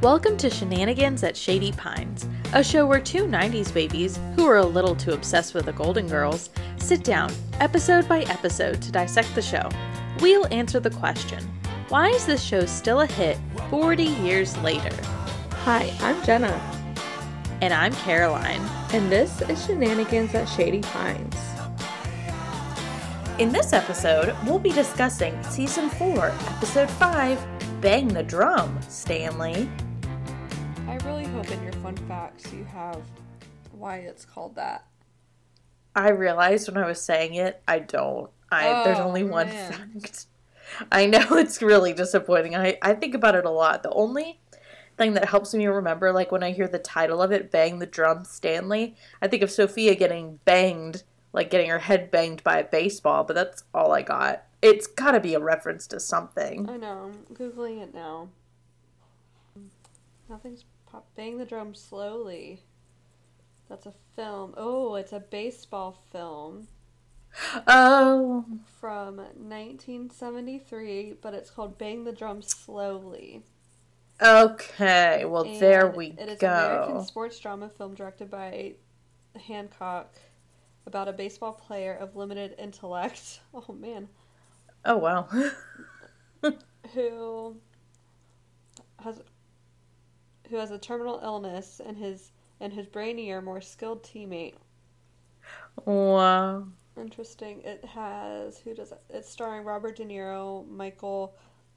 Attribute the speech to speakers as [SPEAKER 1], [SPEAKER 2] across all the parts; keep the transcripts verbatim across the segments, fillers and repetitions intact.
[SPEAKER 1] Welcome to Shenanigans at Shady Pines, a show where two nineties babies, who are a little too obsessed with the Golden Girls, sit down, episode by episode, to dissect the show. We'll answer the question, why is this show still a hit forty years later?
[SPEAKER 2] Hi, I'm Jenna.
[SPEAKER 1] And I'm Caroline.
[SPEAKER 2] And this is Shenanigans at Shady Pines.
[SPEAKER 1] In this episode, we'll be discussing Season four, Episode five, Bang the Drum, Stanley.
[SPEAKER 2] I really hope in your fun facts you have why it's called that.
[SPEAKER 1] I realized when I was saying it, I don't. I
[SPEAKER 2] oh,
[SPEAKER 1] There's only one
[SPEAKER 2] man.
[SPEAKER 1] fact. I know it's really disappointing. I, I think about it a lot. The only thing that helps me remember, like when I hear the title of it, Bang the Drum, Stanley, I think of Sophia getting banged, like getting her head banged by a baseball, but that's all I got. It's gotta be a reference to something.
[SPEAKER 2] I know. I'm Googling it now. Nothing's pop. Bang the Drum Slowly. That's a film. Oh, it's a baseball film.
[SPEAKER 1] Oh.
[SPEAKER 2] From nineteen seventy-three, but it's called Bang the Drum Slowly.
[SPEAKER 1] Okay, well
[SPEAKER 2] And
[SPEAKER 1] there we
[SPEAKER 2] it is
[SPEAKER 1] go.
[SPEAKER 2] an American sports drama film directed by Hancock about a baseball player of limited intellect. Oh, man.
[SPEAKER 1] Oh, wow.
[SPEAKER 2] who has who has a terminal illness and his and his brainier, more skilled teammate.
[SPEAKER 1] Wow.
[SPEAKER 2] Interesting. It has who does it? It's starring Robert De Niro, Michael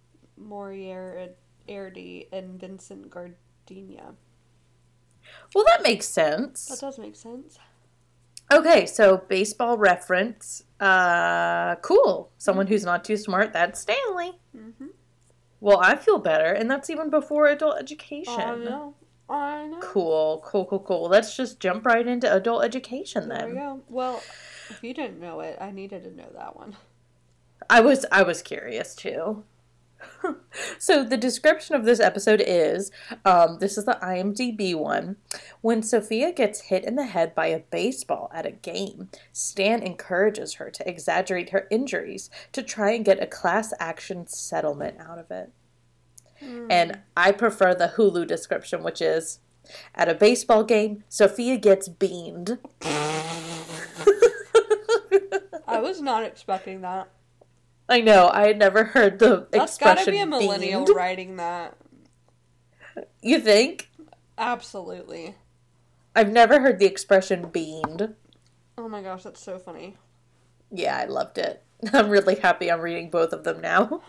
[SPEAKER 2] Moriarty, and Vincent Gardenia.
[SPEAKER 1] Well, that makes sense.
[SPEAKER 2] That does make sense.
[SPEAKER 1] Okay, so baseball reference. Uh, cool. Someone who's not too smart, that's Stanley.
[SPEAKER 2] Mm-hmm.
[SPEAKER 1] Well, I feel better, and that's even before adult education.
[SPEAKER 2] I know. I know.
[SPEAKER 1] Cool, cool, cool, cool. Let's just jump right into adult education then.
[SPEAKER 2] There we go. Well, if you didn't know it, I needed to know that one.
[SPEAKER 1] I was I was curious too. So the description of this episode is, um, this is the IMDb one. When Sophia gets hit in the head by a baseball at a game, Stan encourages her to exaggerate her injuries to try and get a class action settlement out of it. Mm. And I prefer the Hulu description, which is, at a baseball game, Sophia gets beamed.
[SPEAKER 2] I was not expecting that.
[SPEAKER 1] I know, I had never heard the
[SPEAKER 2] That's
[SPEAKER 1] expression
[SPEAKER 2] gotta be a millennial
[SPEAKER 1] beamed.
[SPEAKER 2] writing that.
[SPEAKER 1] You think?
[SPEAKER 2] Absolutely.
[SPEAKER 1] I've never heard the expression beamed.
[SPEAKER 2] Oh my gosh, that's so funny.
[SPEAKER 1] Yeah, I loved it. I'm really happy I'm reading both of them now.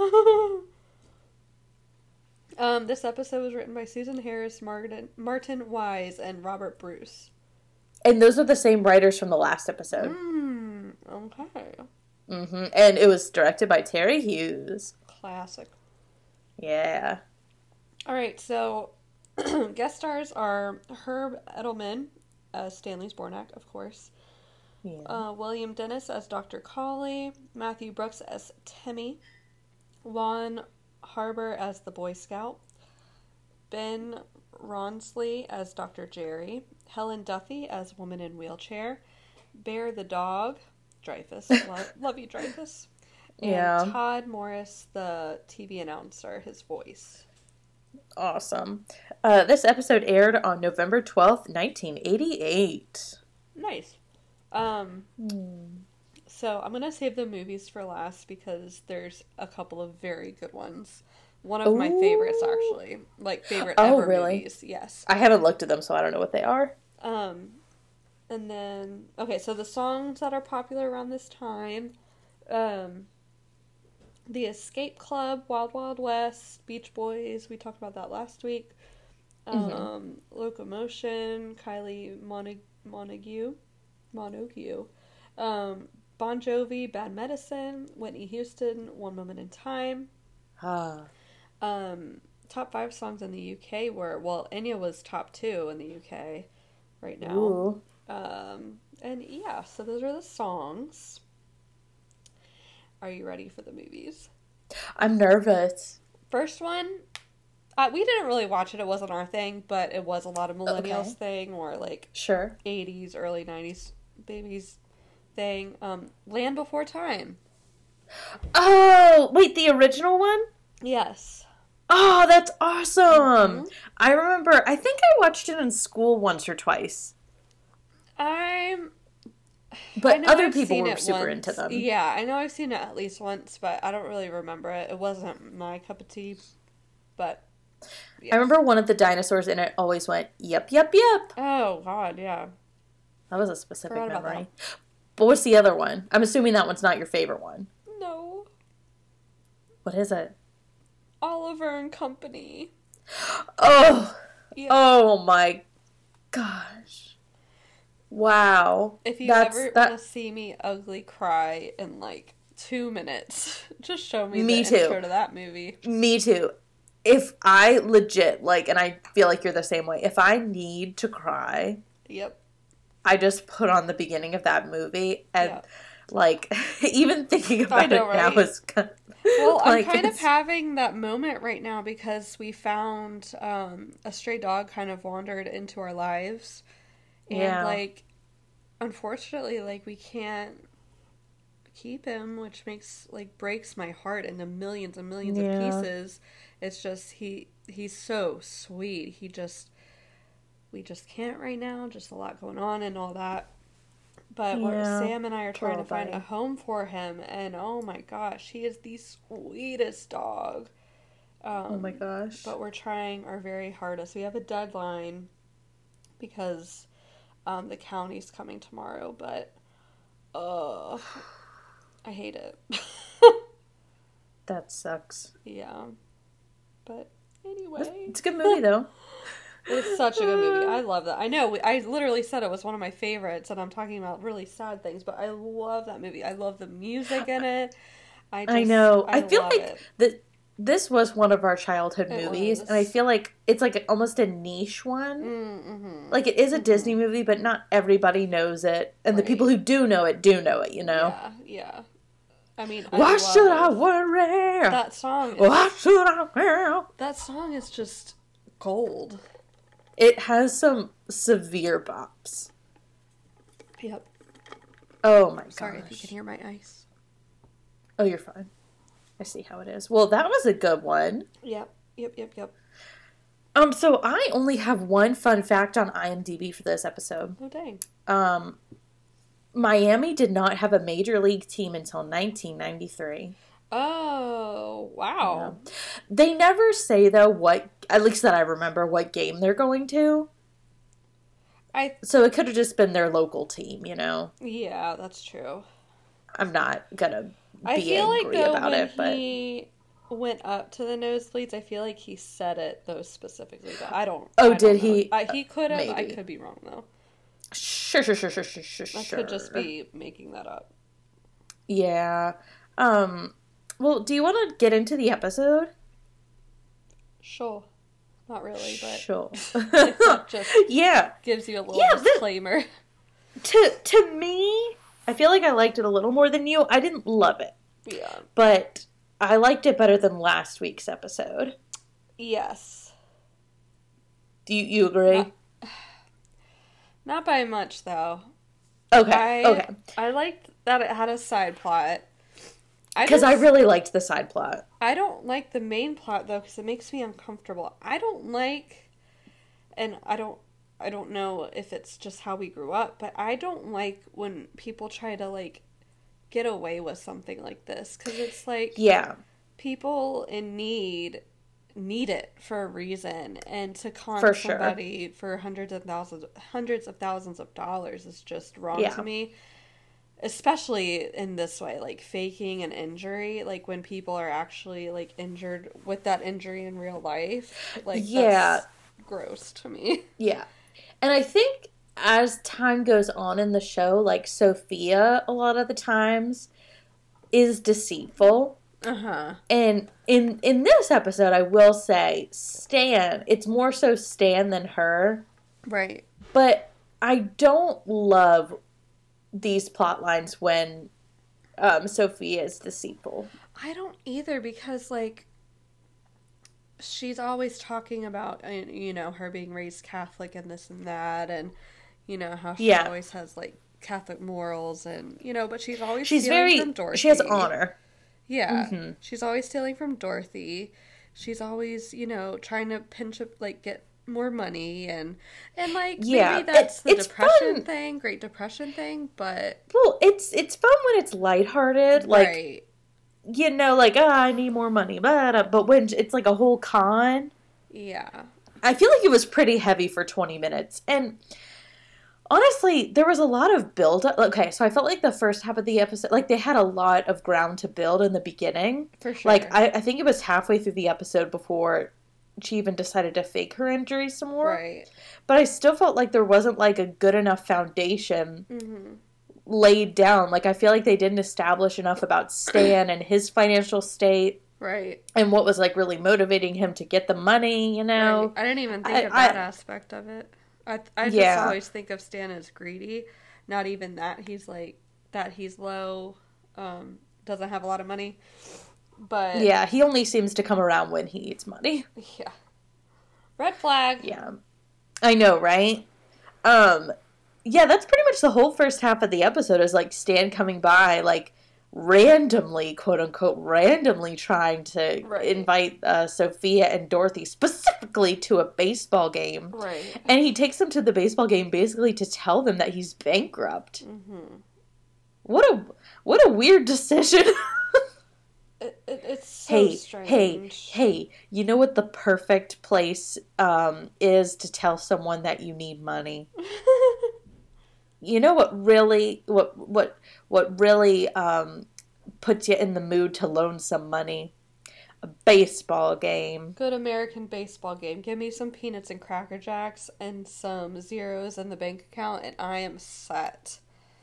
[SPEAKER 2] um, this episode was written by Susan Harris, Martin, Martin Wise, and Robert Bruce.
[SPEAKER 1] And those are the same writers from the last episode.
[SPEAKER 2] Mm, okay.
[SPEAKER 1] Mm-hmm. And it was directed by Terry Hughes.
[SPEAKER 2] Classic.
[SPEAKER 1] Yeah.
[SPEAKER 2] Alright, so guest stars are Herb Edelman as Stanley Zbornak, of course.
[SPEAKER 1] Yeah.
[SPEAKER 2] Uh, William Dennis as Doctor Colley. Matthew Brooks as Timmy. Lon Harbor as the Boy Scout. Ben Ronsley as Doctor Jerry. Helen Duffy as Woman in Wheelchair. Bear the Dog. Dreyfus. Love, love you, Dreyfus. And
[SPEAKER 1] yeah.
[SPEAKER 2] Todd Morris, the T V announcer, his voice.
[SPEAKER 1] Awesome. Uh, this episode aired on November twelfth, nineteen eighty-eight.
[SPEAKER 2] Nice. Um,
[SPEAKER 1] mm.
[SPEAKER 2] So I'm going to save the movies for last because there's a couple of very good ones. One of Ooh. my favorites, actually. Like, favorite
[SPEAKER 1] oh,
[SPEAKER 2] ever
[SPEAKER 1] really?
[SPEAKER 2] movies. Yes.
[SPEAKER 1] I haven't looked at them, so I don't know what they are.
[SPEAKER 2] Um... And then, okay, so the songs that are popular around this time, um, The Escape Club, Wild Wild West, Beach Boys, we talked about that last week, um, mm-hmm. Locomotion, Kylie Monog- Montague, Montague, um, Bon Jovi, Bad Medicine, Whitney Houston, One Moment in Time.
[SPEAKER 1] Ah.
[SPEAKER 2] Um, top five songs in the U K were, well, Enya was top two in the U K right now.
[SPEAKER 1] Ooh.
[SPEAKER 2] Um, and yeah, so those are the songs. Are you ready for the movies?
[SPEAKER 1] I'm nervous.
[SPEAKER 2] First one, uh, we didn't really watch it. It wasn't our thing, but it was a lot of millennials okay. thing or like
[SPEAKER 1] sure
[SPEAKER 2] eighties, early nineties babies thing. Um, Land Before Time.
[SPEAKER 1] Oh, wait, the original one?
[SPEAKER 2] Yes.
[SPEAKER 1] Oh, that's awesome.
[SPEAKER 2] Mm-hmm.
[SPEAKER 1] I remember, I think I watched it in school once or twice.
[SPEAKER 2] I'm...
[SPEAKER 1] But
[SPEAKER 2] I know
[SPEAKER 1] other
[SPEAKER 2] I've
[SPEAKER 1] people
[SPEAKER 2] seen
[SPEAKER 1] were
[SPEAKER 2] it
[SPEAKER 1] super
[SPEAKER 2] once.
[SPEAKER 1] into them.
[SPEAKER 2] Yeah, I know I've seen it at least once, but I don't really remember it. It wasn't my cup of tea, but yes.
[SPEAKER 1] I remember one of the dinosaurs in it always went, yep, yep, yep.
[SPEAKER 2] Oh, God, yeah.
[SPEAKER 1] That was a specific
[SPEAKER 2] Forgot about
[SPEAKER 1] memory. But what's the other one? I'm assuming that one's not your favorite one.
[SPEAKER 2] No.
[SPEAKER 1] What is it?
[SPEAKER 2] Oliver and Company.
[SPEAKER 1] Oh!
[SPEAKER 2] Yeah.
[SPEAKER 1] Oh my gosh. Wow.
[SPEAKER 2] If you
[SPEAKER 1] That's,
[SPEAKER 2] ever
[SPEAKER 1] that...
[SPEAKER 2] want to see me ugly cry in like two minutes, just show me,
[SPEAKER 1] me
[SPEAKER 2] the
[SPEAKER 1] too.
[SPEAKER 2] intro to that movie.
[SPEAKER 1] Me too. If I legit, like, and I feel like you're the same way, if I need to cry,
[SPEAKER 2] Yep.
[SPEAKER 1] I just put on the beginning of that movie, and,
[SPEAKER 2] Yep.
[SPEAKER 1] like, even thinking about
[SPEAKER 2] know,
[SPEAKER 1] it now
[SPEAKER 2] right?
[SPEAKER 1] is kind of,
[SPEAKER 2] Well,
[SPEAKER 1] like,
[SPEAKER 2] I'm kind
[SPEAKER 1] it's...
[SPEAKER 2] of having that moment right now because we found um, a stray dog kind of wandered into our lives. And,
[SPEAKER 1] Yeah.
[SPEAKER 2] like, unfortunately, like, we can't keep him, which makes, like, breaks my heart into millions and millions
[SPEAKER 1] Yeah.
[SPEAKER 2] of pieces. It's just, he he's so sweet. He just, we just can't right now. Just a lot going on and all that. But we're,
[SPEAKER 1] Yeah.
[SPEAKER 2] Sam and I are trying
[SPEAKER 1] Poor
[SPEAKER 2] to find
[SPEAKER 1] buddy.
[SPEAKER 2] a home for him. And, oh, my gosh, he is the sweetest dog. Um,
[SPEAKER 1] Oh my gosh.
[SPEAKER 2] But we're trying our very hardest. We have a deadline because um, the county's coming tomorrow, but uh, I hate it.
[SPEAKER 1] That sucks.
[SPEAKER 2] Yeah. But anyway.
[SPEAKER 1] It's a good movie, though.
[SPEAKER 2] It's such a good movie. I love that. I know. we- I literally said it was one of my favorites, and I'm talking about really sad things, but I love that movie. I love the music in it. I, just,
[SPEAKER 1] I know. I,
[SPEAKER 2] I
[SPEAKER 1] feel
[SPEAKER 2] love
[SPEAKER 1] like
[SPEAKER 2] it.
[SPEAKER 1] that this was one of our childhood
[SPEAKER 2] It
[SPEAKER 1] movies,
[SPEAKER 2] was.
[SPEAKER 1] and I feel like it's like almost a niche one.
[SPEAKER 2] Mm-hmm.
[SPEAKER 1] Like, it is a
[SPEAKER 2] Mhm.
[SPEAKER 1] Disney movie, but not everybody knows it. And the
[SPEAKER 2] Right.
[SPEAKER 1] people who do know it do know it, you know?
[SPEAKER 2] Yeah, yeah. I mean, I
[SPEAKER 1] Why
[SPEAKER 2] love
[SPEAKER 1] should
[SPEAKER 2] it.
[SPEAKER 1] I worry?
[SPEAKER 2] That song. Is,
[SPEAKER 1] Why should I worry?
[SPEAKER 2] that song is just gold.
[SPEAKER 1] It has some severe bops.
[SPEAKER 2] Yep.
[SPEAKER 1] Oh my gosh.
[SPEAKER 2] Sorry if you can hear my ice.
[SPEAKER 1] Oh, you're fine. I see how it is. Well, that was a good one.
[SPEAKER 2] Yep. Yep. Yep. Yep.
[SPEAKER 1] Um, so I only have one fun fact on IMDb for this episode.
[SPEAKER 2] Oh dang.
[SPEAKER 1] Um, Miami did not have a major league team until nineteen ninety-three.
[SPEAKER 2] Oh wow.
[SPEAKER 1] Yeah. They never say, though, what, at least that I remember, what game they're going to.
[SPEAKER 2] I
[SPEAKER 1] So it could have just been their local team, you know?
[SPEAKER 2] yeah, that's true.
[SPEAKER 1] I'm not gonna be
[SPEAKER 2] I feel like
[SPEAKER 1] angry
[SPEAKER 2] though
[SPEAKER 1] about
[SPEAKER 2] when
[SPEAKER 1] it, but...
[SPEAKER 2] he went up to the nosebleeds, I feel like he said it those specifically, but I don't.
[SPEAKER 1] Oh,
[SPEAKER 2] I don't
[SPEAKER 1] did
[SPEAKER 2] know.
[SPEAKER 1] he?
[SPEAKER 2] I, he could have. I
[SPEAKER 1] Maybe.
[SPEAKER 2] could be wrong though.
[SPEAKER 1] Sure, sure, sure, sure, sure, sure,
[SPEAKER 2] I
[SPEAKER 1] sure.
[SPEAKER 2] could just be making that up.
[SPEAKER 1] Yeah. Um, well, do you want to get into the episode?
[SPEAKER 2] Sure. Not really, but
[SPEAKER 1] Sure.
[SPEAKER 2] if that just
[SPEAKER 1] Yeah.
[SPEAKER 2] gives you a little
[SPEAKER 1] Yeah, this-
[SPEAKER 2] disclaimer.
[SPEAKER 1] To to me, I feel like I liked it a little more than you. I didn't love it,
[SPEAKER 2] Yeah.
[SPEAKER 1] but I liked it better than last week's episode.
[SPEAKER 2] Yes.
[SPEAKER 1] Do you, you agree?
[SPEAKER 2] Not, not by much though.
[SPEAKER 1] okay.
[SPEAKER 2] I,
[SPEAKER 1] okay.
[SPEAKER 2] I liked that it had a side plot. I
[SPEAKER 1] Because I
[SPEAKER 2] just-
[SPEAKER 1] really liked the side plot.
[SPEAKER 2] I don't like the main plot though because it makes me uncomfortable. I don't like, and I don't, I don't know if it's just how we grew up, but I don't like when people try to like get away with something like this because it's like
[SPEAKER 1] Yeah.
[SPEAKER 2] people in need need it for a reason, and to con
[SPEAKER 1] For sure.
[SPEAKER 2] somebody for hundreds of thousands, hundreds of thousands of dollars is just wrong
[SPEAKER 1] Yeah.
[SPEAKER 2] to me. Especially in this way, like faking an injury, like when people are actually like injured with that injury in real life, like
[SPEAKER 1] Yeah.
[SPEAKER 2] that's gross to me.
[SPEAKER 1] Yeah. And I think as time goes on in the show, like Sophia, a lot of the times, is deceitful.
[SPEAKER 2] Uh huh.
[SPEAKER 1] And in in this episode, I will say, Stan, it's more so Stan than her.
[SPEAKER 2] Right.
[SPEAKER 1] But I don't love these plot lines when um, Sophia is deceitful.
[SPEAKER 2] I don't either because like she's always talking about uh, you know her being raised Catholic and this and that, and you know how she
[SPEAKER 1] Yeah.
[SPEAKER 2] always has like Catholic morals, and you know, but she's always
[SPEAKER 1] She's
[SPEAKER 2] stealing
[SPEAKER 1] very,
[SPEAKER 2] from Dorothy.
[SPEAKER 1] she has honor.
[SPEAKER 2] Yeah,
[SPEAKER 1] Mhm.
[SPEAKER 2] she's always stealing from Dorothy. she's always, you know, trying to pinch up, like, get more money, and and like
[SPEAKER 1] Yeah,
[SPEAKER 2] maybe that's
[SPEAKER 1] it,
[SPEAKER 2] the
[SPEAKER 1] it's
[SPEAKER 2] depression
[SPEAKER 1] fun.
[SPEAKER 2] thing, Great Depression thing, but
[SPEAKER 1] Well, it's it's fun when it's lighthearted, like,
[SPEAKER 2] right,
[SPEAKER 1] you know, like, ah, I need more money, but but when it's like a whole con,
[SPEAKER 2] yeah,
[SPEAKER 1] I feel like it was pretty heavy for twenty minutes. And honestly, there was a lot of build up. Okay, so I felt like the first half of the episode, like, they had a lot of ground to build in the beginning.
[SPEAKER 2] for sure.
[SPEAKER 1] Like, I, I think it was halfway through the episode before she even decided to fake her injury some more.
[SPEAKER 2] Right.
[SPEAKER 1] But I still felt like there wasn't, like, a good enough foundation
[SPEAKER 2] Mm-hmm.
[SPEAKER 1] laid down. Like, I feel like they didn't establish enough about Stan and his financial state
[SPEAKER 2] Right.
[SPEAKER 1] and what was, like, really motivating him to get the money, you know?
[SPEAKER 2] Right. I didn't even think
[SPEAKER 1] I-
[SPEAKER 2] of that
[SPEAKER 1] I-
[SPEAKER 2] aspect of it. I I just
[SPEAKER 1] Yeah.
[SPEAKER 2] always think of Stan as greedy. Not even that he's like that he's low, um, doesn't have a lot of money. But
[SPEAKER 1] Yeah, he only seems to come around when he needs money.
[SPEAKER 2] yeah. Red flag.
[SPEAKER 1] Yeah. I know, right? Um, yeah, that's pretty much the whole first half of the episode is, like, Stan coming by, like, randomly, quote-unquote, randomly trying to
[SPEAKER 2] Right.
[SPEAKER 1] invite uh, Sophia and Dorothy specifically to a baseball game.
[SPEAKER 2] Right.
[SPEAKER 1] And he takes them to the baseball game basically to tell them that he's bankrupt.
[SPEAKER 2] Mm-hmm.
[SPEAKER 1] What a what a weird decision.
[SPEAKER 2] It, it, it's so
[SPEAKER 1] hey,
[SPEAKER 2] strange.
[SPEAKER 1] hey, hey, you know what the perfect place um, is to tell someone that you need money? You know what really what what what really um, puts you in the mood to loan some money? A baseball game.
[SPEAKER 2] Good American baseball game. Give me some peanuts and Cracker Jacks and some zeros in the bank account, and I am set.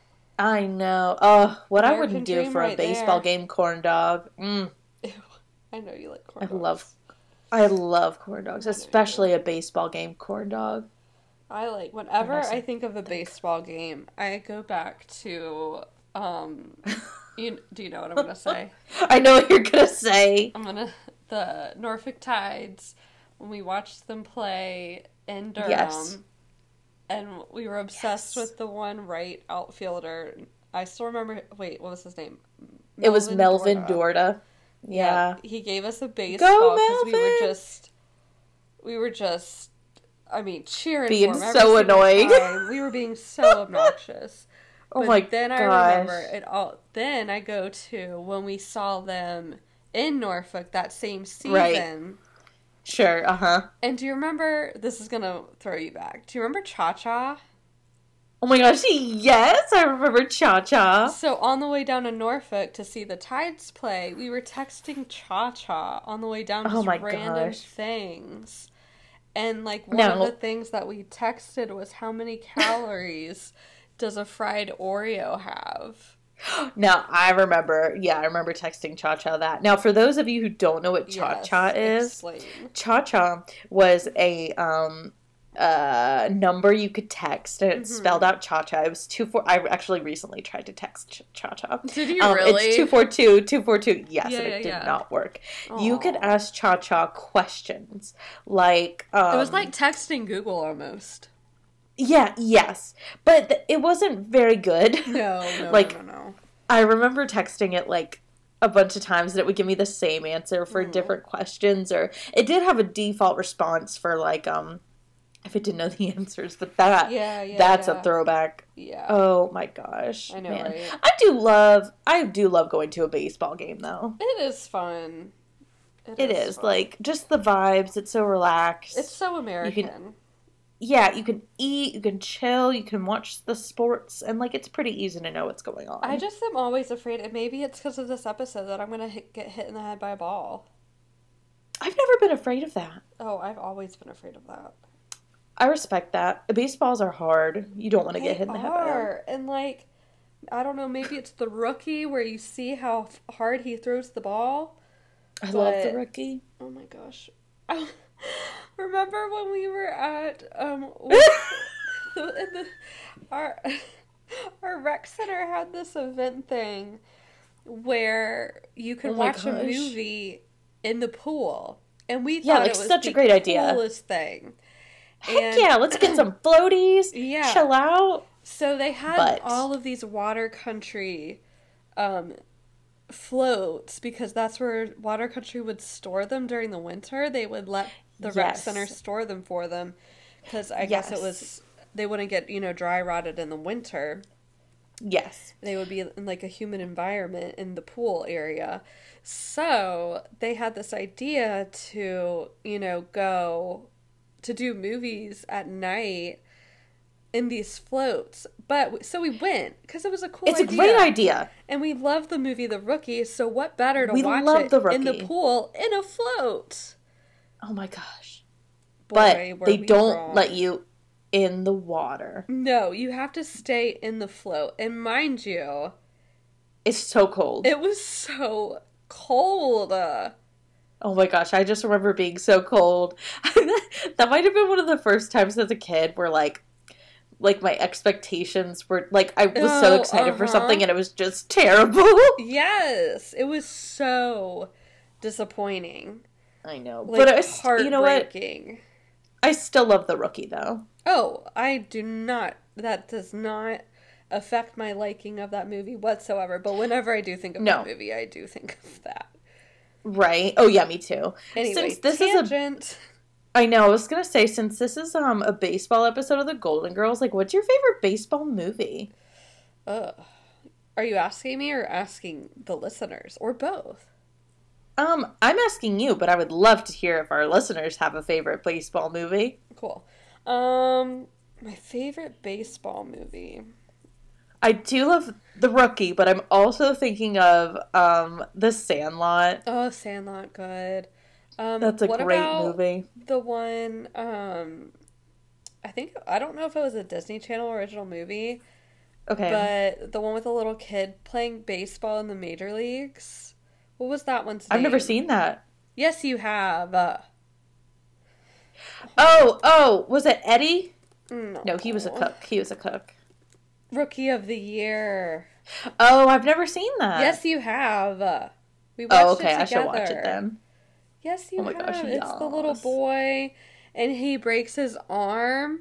[SPEAKER 1] I know. Oh, what I
[SPEAKER 2] American
[SPEAKER 1] wouldn't do
[SPEAKER 2] dream
[SPEAKER 1] for a
[SPEAKER 2] right
[SPEAKER 1] baseball
[SPEAKER 2] there.
[SPEAKER 1] game corn dog. Mm,
[SPEAKER 2] Ew. I know you like corn
[SPEAKER 1] I
[SPEAKER 2] dogs.
[SPEAKER 1] love I love corn dogs,
[SPEAKER 2] I know you
[SPEAKER 1] especially a baseball game corn dog.
[SPEAKER 2] I like whenever
[SPEAKER 1] Nice.
[SPEAKER 2] I think of a baseball game, I go back to um. You do you know what I'm gonna say?
[SPEAKER 1] I know what you're gonna say.
[SPEAKER 2] I'm gonna the Norfolk Tides when we watched them play in Durham,
[SPEAKER 1] Yes.
[SPEAKER 2] and we were obsessed
[SPEAKER 1] Yes.
[SPEAKER 2] with the one right outfielder. I still remember. Wait, what was his name?
[SPEAKER 1] It was Melvin
[SPEAKER 2] Dorda.
[SPEAKER 1] Dorda. Yeah.
[SPEAKER 2] He gave us a baseball because we were
[SPEAKER 1] Melvin!
[SPEAKER 2] just, we were just, I mean, cheering
[SPEAKER 1] Being
[SPEAKER 2] for him
[SPEAKER 1] so
[SPEAKER 2] every single
[SPEAKER 1] annoying.
[SPEAKER 2] time. We were being so obnoxious.
[SPEAKER 1] Oh
[SPEAKER 2] But
[SPEAKER 1] my
[SPEAKER 2] then I
[SPEAKER 1] gosh.
[SPEAKER 2] remember it all. Then I go to when we saw them in Norfolk that same season.
[SPEAKER 1] Right. Sure, uh-huh.
[SPEAKER 2] And do you remember? This is gonna throw you back. Do you remember Cha Cha?
[SPEAKER 1] Oh my gosh, yes, I remember Cha Cha.
[SPEAKER 2] So on the way down to Norfolk to see the Tides play, we were texting Cha Cha on the way down, just
[SPEAKER 1] Oh my
[SPEAKER 2] random
[SPEAKER 1] gosh.
[SPEAKER 2] things. And like one
[SPEAKER 1] No.
[SPEAKER 2] of the things that we texted was how many calories does a fried Oreo have?
[SPEAKER 1] Now, I remember, yeah, I remember texting Cha Cha that. Now, for those of you who don't know what Cha Cha
[SPEAKER 2] Yes,
[SPEAKER 1] is,
[SPEAKER 2] explain.
[SPEAKER 1] Cha Cha was a um uh number you could text, and it
[SPEAKER 2] Mhm.
[SPEAKER 1] spelled out Cha Cha. It was two four. I actually recently tried to text Cha Cha.
[SPEAKER 2] Did you
[SPEAKER 1] Um,
[SPEAKER 2] really?
[SPEAKER 1] It's two four two two four two. Yes,
[SPEAKER 2] Yeah,
[SPEAKER 1] and it
[SPEAKER 2] yeah,
[SPEAKER 1] did
[SPEAKER 2] yeah.
[SPEAKER 1] not work. You could
[SPEAKER 2] Aw.
[SPEAKER 1] ask Cha Cha questions like um,
[SPEAKER 2] It was like texting Google almost.
[SPEAKER 1] yeah, yes, but th- it wasn't very good.
[SPEAKER 2] No, no,
[SPEAKER 1] Like,
[SPEAKER 2] no, no, no.
[SPEAKER 1] I remember texting it like a bunch of times and it would give me the same answer for
[SPEAKER 2] Mm.
[SPEAKER 1] different questions, or it did have a default response for like um if it didn't know the answers, but that
[SPEAKER 2] Yeah, yeah.
[SPEAKER 1] that's
[SPEAKER 2] yeah.
[SPEAKER 1] a throwback.
[SPEAKER 2] Yeah.
[SPEAKER 1] Oh my gosh.
[SPEAKER 2] I know,
[SPEAKER 1] man.
[SPEAKER 2] right?
[SPEAKER 1] I do love I do love going to a baseball game though.
[SPEAKER 2] It is fun.
[SPEAKER 1] It is
[SPEAKER 2] fun.
[SPEAKER 1] like just the vibes, it's so relaxed.
[SPEAKER 2] It's so American.
[SPEAKER 1] Yeah, you can eat, you can chill, you can watch the sports, and like it's pretty easy to know what's going on.
[SPEAKER 2] I just am always afraid, and maybe it's because of this episode, that I'm gonna hit, get hit in the head by a ball.
[SPEAKER 1] I've never been afraid of that.
[SPEAKER 2] Oh, I've always been afraid of that.
[SPEAKER 1] I respect that. Baseballs are hard. You don't want to
[SPEAKER 2] They
[SPEAKER 1] get hit in the head by them.
[SPEAKER 2] are, and like, I don't know, maybe it's the rookie where you see how f- hard he throws the ball.
[SPEAKER 1] I love the
[SPEAKER 2] but-
[SPEAKER 1] rookie.
[SPEAKER 2] Oh my gosh. Remember when we were at um in the, our our rec center had this event thing where you could
[SPEAKER 1] Oh my
[SPEAKER 2] watch a
[SPEAKER 1] gosh.
[SPEAKER 2] movie in the pool, and we
[SPEAKER 1] Yeah,
[SPEAKER 2] thought
[SPEAKER 1] like,
[SPEAKER 2] it was
[SPEAKER 1] such a
[SPEAKER 2] the
[SPEAKER 1] great idea.
[SPEAKER 2] coolest thing.
[SPEAKER 1] Heck
[SPEAKER 2] And-
[SPEAKER 1] yeah, let's get some floaties.
[SPEAKER 2] Yeah.
[SPEAKER 1] Chill out.
[SPEAKER 2] So they had
[SPEAKER 1] But-
[SPEAKER 2] all of these water country um floats because that's where Water Country would store them during the winter. They would let the rec
[SPEAKER 1] Yes.
[SPEAKER 2] center store them for them because I
[SPEAKER 1] Yes.
[SPEAKER 2] guess it was they wouldn't get, you know, dry rotted in the winter.
[SPEAKER 1] Yes.
[SPEAKER 2] They would be in like a humid environment in the pool area. So they had this idea to, you know, go to do movies at night in these floats. But so we went because it was a cool
[SPEAKER 1] It's
[SPEAKER 2] idea.
[SPEAKER 1] a great idea.
[SPEAKER 2] And we love the movie The Rookie. So what better to
[SPEAKER 1] We
[SPEAKER 2] watch
[SPEAKER 1] love
[SPEAKER 2] it
[SPEAKER 1] The
[SPEAKER 2] in the
[SPEAKER 1] Rookie.
[SPEAKER 2] pool in a float?
[SPEAKER 1] Oh my gosh.
[SPEAKER 2] Boy,
[SPEAKER 1] But
[SPEAKER 2] were
[SPEAKER 1] they
[SPEAKER 2] we
[SPEAKER 1] don't
[SPEAKER 2] wrong.
[SPEAKER 1] let you in the water.
[SPEAKER 2] No, you have to stay in the float. And mind you,
[SPEAKER 1] It's so cold.
[SPEAKER 2] it was so cold. Uh,
[SPEAKER 1] Oh my gosh, I just remember being so cold. That might have been one of the first times as a kid where like like my expectations were like I was so
[SPEAKER 2] Oh,
[SPEAKER 1] excited for
[SPEAKER 2] uh-huh.
[SPEAKER 1] something and it was just terrible.
[SPEAKER 2] Yes, it was so disappointing.
[SPEAKER 1] I know.
[SPEAKER 2] Like,
[SPEAKER 1] but I, st- you know what?
[SPEAKER 2] heartbreaking.
[SPEAKER 1] I still love The Rookie though.
[SPEAKER 2] Oh, I do not. That does not affect my liking of that movie whatsoever. But whenever I do think of
[SPEAKER 1] No.
[SPEAKER 2] that movie, I do think of that.
[SPEAKER 1] Right? Oh yeah, me too.
[SPEAKER 2] Anyway,
[SPEAKER 1] Since this is a
[SPEAKER 2] tangent.
[SPEAKER 1] I know, I was gonna say, since this is um a baseball episode of the Golden Girls, like what's your favorite baseball movie?
[SPEAKER 2] Ugh. Are you asking me or asking the listeners or both?
[SPEAKER 1] Um, I'm asking you, but I would love to hear if our listeners have a favorite baseball movie.
[SPEAKER 2] Cool. Um, my favorite baseball movie.
[SPEAKER 1] I do love The Rookie, but I'm also thinking of um The Sandlot.
[SPEAKER 2] Oh, Sandlot, good. Um,
[SPEAKER 1] That's a
[SPEAKER 2] what
[SPEAKER 1] great
[SPEAKER 2] about
[SPEAKER 1] movie.
[SPEAKER 2] the one, um, I think, I don't know if it was a Disney Channel original movie,
[SPEAKER 1] Okay.
[SPEAKER 2] but the one with the little kid playing baseball in the major leagues. What was that one's name?
[SPEAKER 1] I've never seen that.
[SPEAKER 2] Yes, you have. Uh,
[SPEAKER 1] Oh, oh, was it Eddie?
[SPEAKER 2] no.
[SPEAKER 1] No, he was a cook. He was a cook.
[SPEAKER 2] Rookie of the Year.
[SPEAKER 1] Oh, I've never seen that.
[SPEAKER 2] Yes, you have. Uh, we watched
[SPEAKER 1] Oh, okay,
[SPEAKER 2] it
[SPEAKER 1] I should
[SPEAKER 2] together.
[SPEAKER 1] watch it then.
[SPEAKER 2] Yes, you
[SPEAKER 1] Oh my
[SPEAKER 2] have.
[SPEAKER 1] gosh,
[SPEAKER 2] It's the little
[SPEAKER 1] yes.
[SPEAKER 2] boy, and he breaks his arm,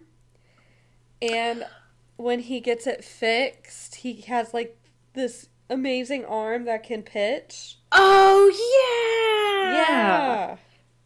[SPEAKER 2] and when he gets it fixed, he has like this amazing arm that can pitch.
[SPEAKER 1] Oh, yeah!
[SPEAKER 2] Yeah.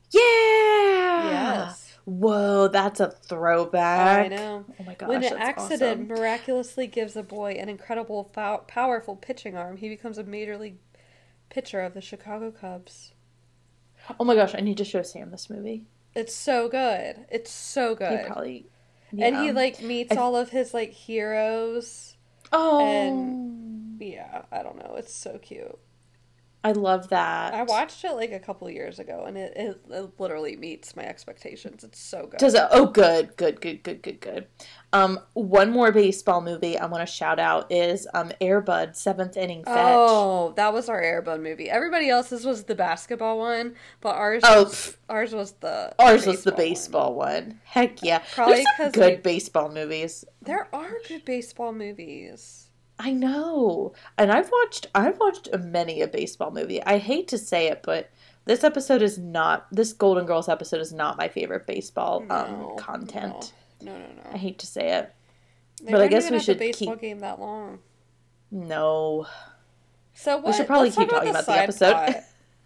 [SPEAKER 1] Yeah!
[SPEAKER 2] Yes.
[SPEAKER 1] Whoa, that's a throwback.
[SPEAKER 2] I know.
[SPEAKER 1] Oh my gosh,
[SPEAKER 2] When an
[SPEAKER 1] that's
[SPEAKER 2] accident
[SPEAKER 1] awesome.
[SPEAKER 2] miraculously gives a boy an incredible, pow- powerful pitching arm, he becomes a major league pitcher of the Chicago Cubs.
[SPEAKER 1] Oh my gosh, I need to show Sam this movie.
[SPEAKER 2] It's so good. It's so
[SPEAKER 1] He
[SPEAKER 2] good.
[SPEAKER 1] probably...
[SPEAKER 2] And he
[SPEAKER 1] yeah.
[SPEAKER 2] like meets
[SPEAKER 1] I-
[SPEAKER 2] all of his like heroes.
[SPEAKER 1] Oh,
[SPEAKER 2] and- Yeah, I don't know. It's so cute.
[SPEAKER 1] I love that.
[SPEAKER 2] I watched it like a couple years ago, and it, it, it literally meets my expectations. It's so good.
[SPEAKER 1] Does it? Oh, good, good, good, good, good, good. Um, one more baseball movie I want to shout out is um, Air Bud Seventh Inning Fetch.
[SPEAKER 2] Oh, that was our Airbud movie. Everybody else's was the basketball one, but ours
[SPEAKER 1] Oh,
[SPEAKER 2] was,
[SPEAKER 1] pff.
[SPEAKER 2] ours was the
[SPEAKER 1] Ours was the
[SPEAKER 2] one.
[SPEAKER 1] baseball one. Heck yeah.
[SPEAKER 2] Probably
[SPEAKER 1] There's some
[SPEAKER 2] 'cause
[SPEAKER 1] good
[SPEAKER 2] we-
[SPEAKER 1] baseball movies.
[SPEAKER 2] There are good baseball movies.
[SPEAKER 1] I know. And I've watched I've watched many a baseball movie. I hate to say it, but this episode is not this Golden Girls episode is not my favorite baseball
[SPEAKER 2] No,
[SPEAKER 1] um content.
[SPEAKER 2] No, no, no.
[SPEAKER 1] I hate to say it.
[SPEAKER 2] They
[SPEAKER 1] but I
[SPEAKER 2] weren't
[SPEAKER 1] guess
[SPEAKER 2] even
[SPEAKER 1] we
[SPEAKER 2] at
[SPEAKER 1] should
[SPEAKER 2] the baseball
[SPEAKER 1] keep-
[SPEAKER 2] game that long.
[SPEAKER 1] No.
[SPEAKER 2] So what?
[SPEAKER 1] should probably
[SPEAKER 2] let's talk
[SPEAKER 1] keep talking about the
[SPEAKER 2] side
[SPEAKER 1] episode.
[SPEAKER 2] plot.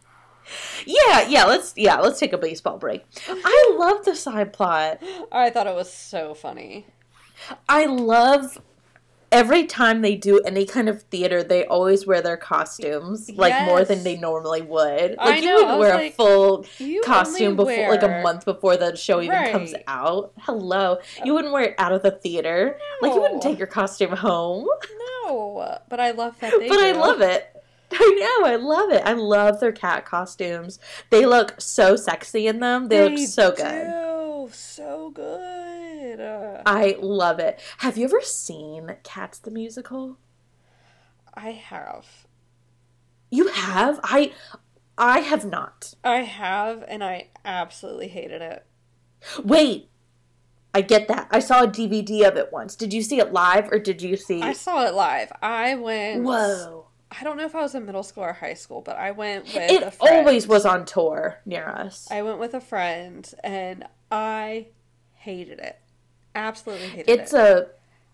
[SPEAKER 1] Yeah, yeah, let's yeah, let's take a baseball break. I love the side plot.
[SPEAKER 2] I thought it was so funny.
[SPEAKER 1] I love every time they do any kind of theater, they always wear their costumes like more than
[SPEAKER 2] Yes.
[SPEAKER 1] they normally would. Like
[SPEAKER 2] I
[SPEAKER 1] you
[SPEAKER 2] know, I
[SPEAKER 1] wouldn't
[SPEAKER 2] was
[SPEAKER 1] wear
[SPEAKER 2] like,
[SPEAKER 1] a full
[SPEAKER 2] You
[SPEAKER 1] costume
[SPEAKER 2] only
[SPEAKER 1] before like a
[SPEAKER 2] wear-
[SPEAKER 1] month before the show even comes
[SPEAKER 2] Right.
[SPEAKER 1] out. Hello. You wouldn't wear it out of the theater. Like you wouldn't
[SPEAKER 2] No.
[SPEAKER 1] take your costume home.
[SPEAKER 2] No, but I love that they
[SPEAKER 1] but I
[SPEAKER 2] do.
[SPEAKER 1] love it. I know, I love it. I love their cat costumes. They look so sexy in them. They, look so good.
[SPEAKER 2] do. So good. Uh,
[SPEAKER 1] I love it. Have you ever seen Cats the Musical?
[SPEAKER 2] I have.
[SPEAKER 1] You have? I I have not.
[SPEAKER 2] I have, and I absolutely hated it.
[SPEAKER 1] Wait. I get that. I saw a D V D of it once. Did you see it live or did you see
[SPEAKER 2] I saw it live. I went.
[SPEAKER 1] Whoa.
[SPEAKER 2] I don't know if I was in middle school or high school, but I went with a
[SPEAKER 1] It
[SPEAKER 2] friend.
[SPEAKER 1] always was on tour near us.
[SPEAKER 2] I went with a friend, and I hated it. Absolutely hated
[SPEAKER 1] It's
[SPEAKER 2] it.
[SPEAKER 1] a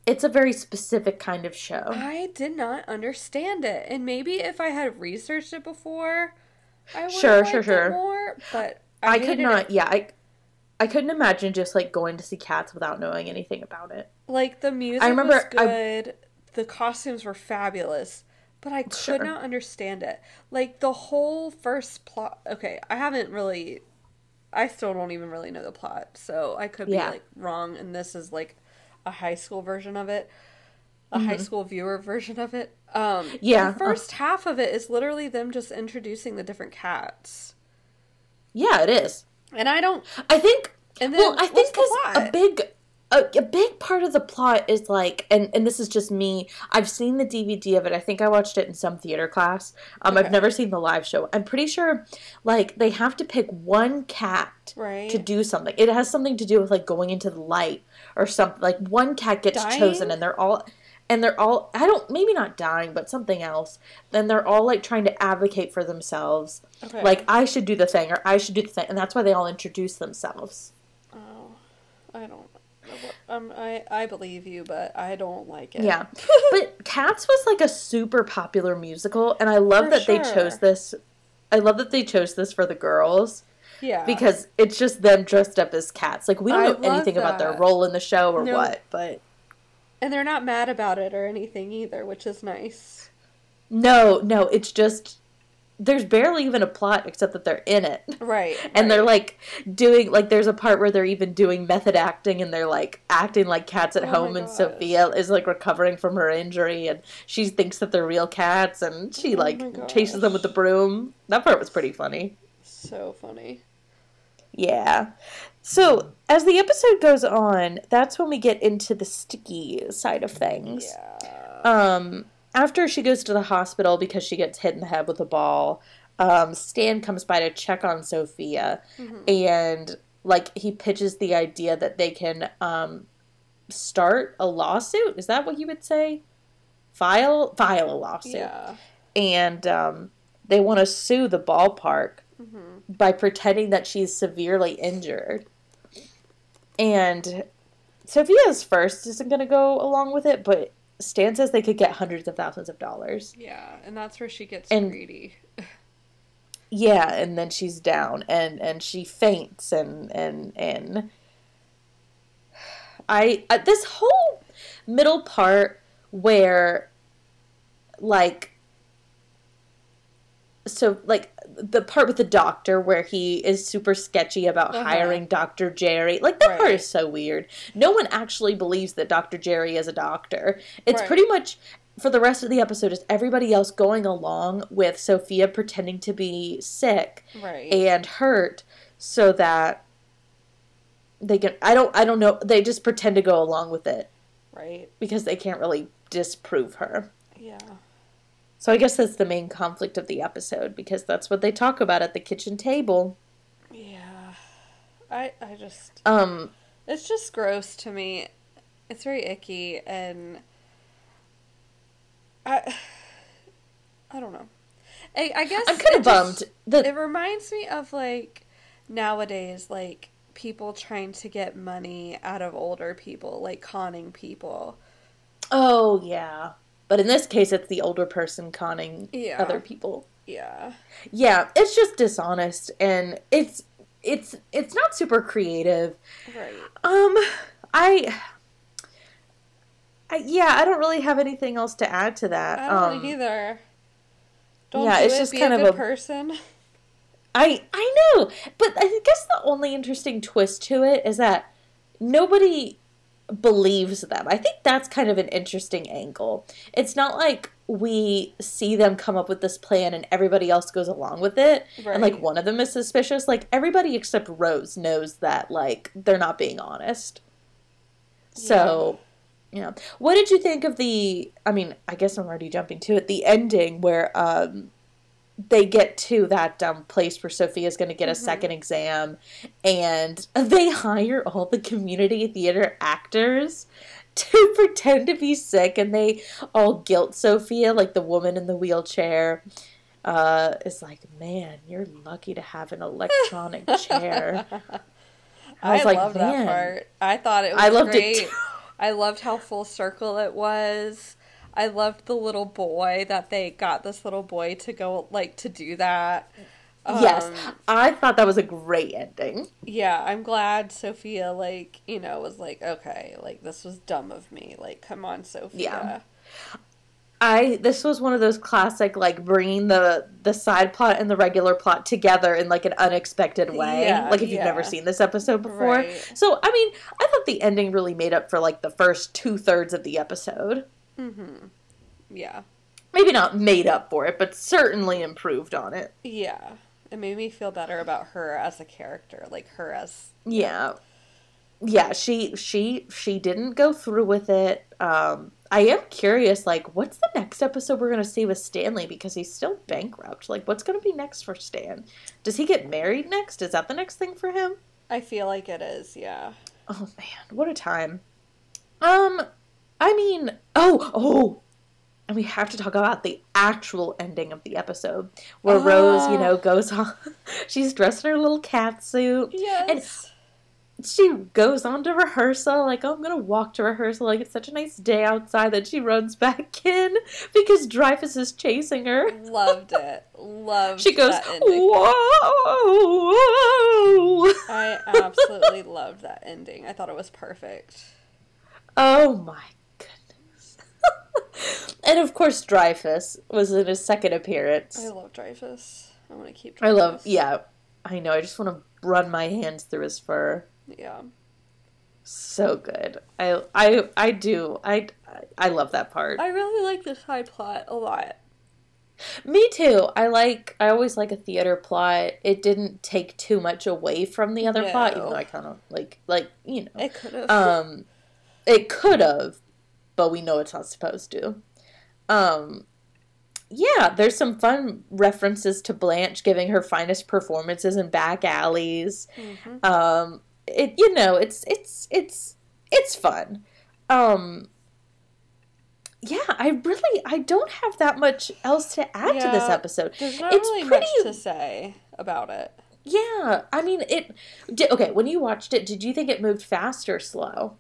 [SPEAKER 1] it's a very specific kind of show.
[SPEAKER 2] I did not understand it. And maybe if I had researched it before, I would
[SPEAKER 1] Sure,
[SPEAKER 2] have
[SPEAKER 1] sure,
[SPEAKER 2] liked
[SPEAKER 1] sure.
[SPEAKER 2] it more. But I,
[SPEAKER 1] I could
[SPEAKER 2] hated
[SPEAKER 1] not,
[SPEAKER 2] it.
[SPEAKER 1] yeah, I, I couldn't imagine just, like, going to see Cats without knowing anything about it.
[SPEAKER 2] Like, the music
[SPEAKER 1] I remember
[SPEAKER 2] was
[SPEAKER 1] I-
[SPEAKER 2] good. The costumes were fabulous. But I could
[SPEAKER 1] Sure.
[SPEAKER 2] not understand it. Like, the whole first plot... Okay, I haven't really... I still don't even really know the plot. So I could be,
[SPEAKER 1] Yeah.
[SPEAKER 2] like, wrong. And this is, like, a high school version of it. A
[SPEAKER 1] Mm-hmm.
[SPEAKER 2] high school viewer version of it. Um,
[SPEAKER 1] Yeah.
[SPEAKER 2] The first half of it is literally them just introducing the different cats.
[SPEAKER 1] Yeah, it is.
[SPEAKER 2] And I don't...
[SPEAKER 1] I think,
[SPEAKER 2] And then,
[SPEAKER 1] well, I
[SPEAKER 2] what's
[SPEAKER 1] think
[SPEAKER 2] the
[SPEAKER 1] 'cause
[SPEAKER 2] plot?
[SPEAKER 1] a big, a, a big part of the plot is, like, and, and this is just me, I've seen the D V D of it, I think I watched it in some theater class, um,
[SPEAKER 2] Okay.
[SPEAKER 1] I've never seen the live show, I'm pretty sure, like, they have to pick one cat
[SPEAKER 2] Right.
[SPEAKER 1] to do something, it has something to do with, like, going into the light, or something, like, one cat gets
[SPEAKER 2] Dying?
[SPEAKER 1] chosen, and they're all... And they're all, I don't, maybe not dying, but something else. Then they're all, like, trying to advocate for themselves.
[SPEAKER 2] Okay.
[SPEAKER 1] Like, I should do the thing, or I should do the thing. And that's why they all introduce themselves.
[SPEAKER 2] Oh, I don't... Um, I, I believe you, but I don't like it.
[SPEAKER 1] Yeah. But Cats was, like, a super popular musical. And I love
[SPEAKER 2] For
[SPEAKER 1] that they
[SPEAKER 2] sure.
[SPEAKER 1] chose this. I love that they chose this for the girls.
[SPEAKER 2] Yeah.
[SPEAKER 1] Because it's just them dressed up as cats. Like, we don't
[SPEAKER 2] I
[SPEAKER 1] know
[SPEAKER 2] love
[SPEAKER 1] anything about their
[SPEAKER 2] that.
[SPEAKER 1] role in the show or
[SPEAKER 2] No.
[SPEAKER 1] what. But
[SPEAKER 2] And they're not mad about it or anything either, which is nice.
[SPEAKER 1] no, no, it's just... There's barely even a plot except that they're in it.
[SPEAKER 2] Right.
[SPEAKER 1] And they're
[SPEAKER 2] right.
[SPEAKER 1] like doing, like, there's a part where they're even doing method acting and they're like acting like cats at
[SPEAKER 2] Oh my
[SPEAKER 1] home. And
[SPEAKER 2] gosh.
[SPEAKER 1] Sophia is like recovering from her injury and she thinks that they're real cats and she
[SPEAKER 2] Oh my
[SPEAKER 1] like chases them with the
[SPEAKER 2] gosh.
[SPEAKER 1] broom. That part was pretty funny.
[SPEAKER 2] So funny.
[SPEAKER 1] Yeah. So as the episode goes on, that's when we get into the sticky side of things.
[SPEAKER 2] Yeah.
[SPEAKER 1] Um, after she goes to the hospital because she gets hit in the head with a ball, um, Stan comes by to check on Sophia,
[SPEAKER 2] Mhm.
[SPEAKER 1] and like he pitches the idea that they can um, start a lawsuit. Is that what you would say? File file a lawsuit,
[SPEAKER 2] Yeah.
[SPEAKER 1] and um, they want to sue the ballpark
[SPEAKER 2] hmm
[SPEAKER 1] by pretending that she's severely injured. And Sophia's first isn't going to go along with it, but Stan says they could get hundreds of thousands of dollars.
[SPEAKER 2] Yeah, and that's where she gets
[SPEAKER 1] And-
[SPEAKER 2] greedy.
[SPEAKER 1] Yeah, and then she's down and, and she faints and and and I uh, this whole middle part where like so like the part with the doctor where he is super sketchy about
[SPEAKER 2] Uh-huh.
[SPEAKER 1] hiring Doctor Jerry. Like that part
[SPEAKER 2] Right.
[SPEAKER 1] is so weird. No one actually believes that Doctor Jerry is a doctor. It's
[SPEAKER 2] Right.
[SPEAKER 1] pretty much for the rest of the episode is everybody else going along with Sophia pretending to be sick
[SPEAKER 2] Right.
[SPEAKER 1] and hurt so that they can I don't I don't know they just pretend to go along with it
[SPEAKER 2] Right.
[SPEAKER 1] because they can't really disprove her.
[SPEAKER 2] Yeah.
[SPEAKER 1] So I guess that's the main conflict of the episode because that's what they talk about at the kitchen table.
[SPEAKER 2] Yeah. I I just
[SPEAKER 1] Um
[SPEAKER 2] it's just gross to me. It's very icky and I I don't know. I, I guess
[SPEAKER 1] I'm kind
[SPEAKER 2] it
[SPEAKER 1] of bummed.
[SPEAKER 2] just-
[SPEAKER 1] The
[SPEAKER 2] It reminds me of like nowadays, like people trying to get money out of older people, like conning people.
[SPEAKER 1] Oh yeah. But in this case it's the older person conning
[SPEAKER 2] Yeah.
[SPEAKER 1] other people.
[SPEAKER 2] Yeah.
[SPEAKER 1] Yeah, it's just dishonest and it's it's it's not super creative.
[SPEAKER 2] Right.
[SPEAKER 1] Um I I, yeah, I don't really have anything else to add to that.
[SPEAKER 2] I don't
[SPEAKER 1] um,
[SPEAKER 2] either. Don't
[SPEAKER 1] yeah,
[SPEAKER 2] do
[SPEAKER 1] it's
[SPEAKER 2] it,
[SPEAKER 1] just
[SPEAKER 2] be
[SPEAKER 1] kind
[SPEAKER 2] a
[SPEAKER 1] of
[SPEAKER 2] good
[SPEAKER 1] a-
[SPEAKER 2] person.
[SPEAKER 1] I I know, but I guess the only interesting twist to it is that nobody believes them. I think that's kind of an interesting angle. It's not like we see them come up with this plan and everybody else goes along with it and like
[SPEAKER 2] Right.
[SPEAKER 1] one of them is suspicious. Like everybody except Rose knows that like they're not being honest. So, you know, what did you think of the I mean, I guess I'm already jumping to it, the ending where um they get to that um, place where Sophia's going to get a
[SPEAKER 2] Mhm.
[SPEAKER 1] second exam, and they hire all the community theater actors to pretend to be sick, and they all guilt Sophia, like the woman in the wheelchair. Uh, is like, man, you're lucky to have an electronic chair. I
[SPEAKER 2] I,
[SPEAKER 1] was like,
[SPEAKER 2] love
[SPEAKER 1] man.
[SPEAKER 2] that part. I thought it was
[SPEAKER 1] I loved
[SPEAKER 2] great.
[SPEAKER 1] it too.
[SPEAKER 2] I loved how full circle it was. I loved the little boy that they got this little boy to go, like, to do that.
[SPEAKER 1] Yes,
[SPEAKER 2] Um,
[SPEAKER 1] I thought that was a great ending.
[SPEAKER 2] yeah, I'm glad Sophia, like, you know, was like, okay, like, this was dumb of me. Like, come on, Sophia.
[SPEAKER 1] Yeah. I this was one of those classic, like, bringing the the side plot and the regular plot together in, like, an unexpected way.
[SPEAKER 2] Yeah,
[SPEAKER 1] like, if you've
[SPEAKER 2] yeah.
[SPEAKER 1] never seen this episode before.
[SPEAKER 2] Right.
[SPEAKER 1] So, I mean, I thought the ending really made up for, like, the first two-thirds of the episode.
[SPEAKER 2] Mm-hmm. Yeah.
[SPEAKER 1] Maybe not made up for it, but certainly improved on it.
[SPEAKER 2] Yeah. It made me feel better about her as a character. Like, her as...
[SPEAKER 1] Yeah. Yeah, she she she didn't go through with it. Um, I am curious, like, what's the next episode we're going to see with Stanley? Because he's still bankrupt. Like, what's going to be next for Stan? Does he get married next? Is that the next thing for him?
[SPEAKER 2] I feel like it is, yeah.
[SPEAKER 1] Oh, man, what a time. Um, I mean, oh, oh, and we have to talk about the actual ending of the episode, where
[SPEAKER 2] Ah.
[SPEAKER 1] Rose, you know, goes on, she's dressed in her little cat suit.
[SPEAKER 2] Yes.
[SPEAKER 1] And she goes on to rehearsal, like, oh, I'm going to walk to rehearsal, like, it's such a nice day outside, that she runs back in because Dreyfus is chasing her.
[SPEAKER 2] Loved it. Loved
[SPEAKER 1] She goes,
[SPEAKER 2] that ending.
[SPEAKER 1] whoa, whoa.
[SPEAKER 2] I absolutely loved that ending. I thought it was perfect.
[SPEAKER 1] Oh my goodness. And of course Dreyfus was in his second appearance.
[SPEAKER 2] I love Dreyfus. I want to keep
[SPEAKER 1] I
[SPEAKER 2] Dreyfus.
[SPEAKER 1] love, yeah, I know, I just want to run my hands through his fur.
[SPEAKER 2] Yeah.
[SPEAKER 1] So good. I I I do. I I love that part.
[SPEAKER 2] I really like the side plot a lot.
[SPEAKER 1] Me too. I like I always like a theater plot. It didn't take too much away from the other
[SPEAKER 2] No.
[SPEAKER 1] plot, even though I kind of like like, you know.
[SPEAKER 2] It could have.
[SPEAKER 1] Um it could have, but we know it's not supposed to. Um Yeah, there's some fun references to Blanche giving her finest performances in back alleys.
[SPEAKER 2] Mm-hmm.
[SPEAKER 1] Um, it you know, it's it's it's it's fun. Um, yeah, I really I don't have that much else to add to this
[SPEAKER 2] Yeah,
[SPEAKER 1] episode.
[SPEAKER 2] There's not
[SPEAKER 1] It's
[SPEAKER 2] really
[SPEAKER 1] pretty.
[SPEAKER 2] much to say about it.
[SPEAKER 1] Yeah, I mean it. Did, okay, when you watched it, did you think it moved fast or slow?